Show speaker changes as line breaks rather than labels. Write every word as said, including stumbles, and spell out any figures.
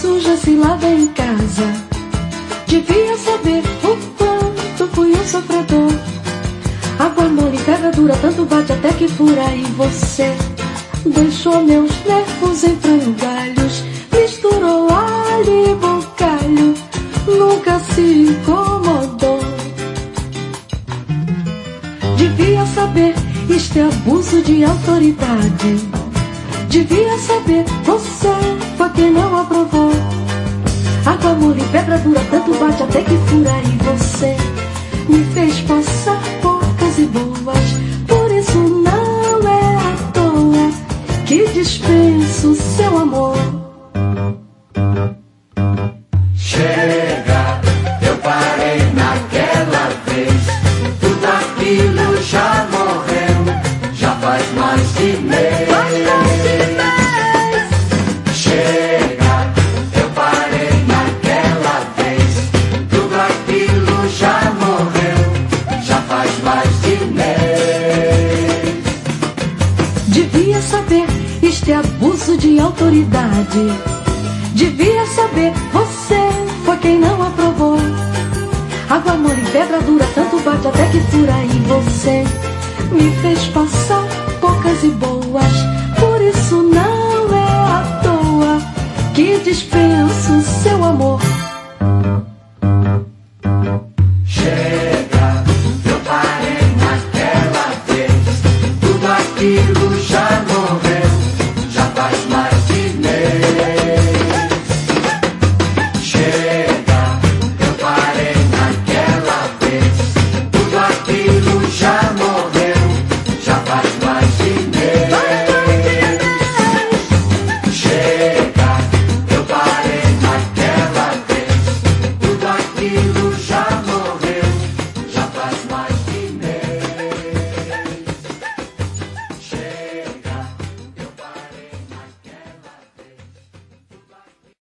suja se lava em casa. Devia saber o quanto fui um sofredor. Água mole, pedra dura, tanto bate até que fura. E você deixou meus nervos em frangalhos, misturou alho e bocalho, nunca se incomodou. Devia saber, isto é abuso de autoridade. Devia saber, você foi quem não aprovou. Água mole, pedra dura, tanto bate até que fura. E você me fez passar poucas e boas. Por isso não é à toa que dispenso seu amor.
Chega, eu parei naquela vez. Tudo aquilo já morreu, já faz mais de mês. Chega, eu parei naquela vez. Tudo aquilo já morreu, já faz mais de mês.
Devia saber, isto é abuso de autoridade. Devia saber, você foi quem não aprovou. Água mole, pedra dura, tanto bate até que fura. E você me fez passar poucas e boas. Por isso não é à toa que dispenso seu amor.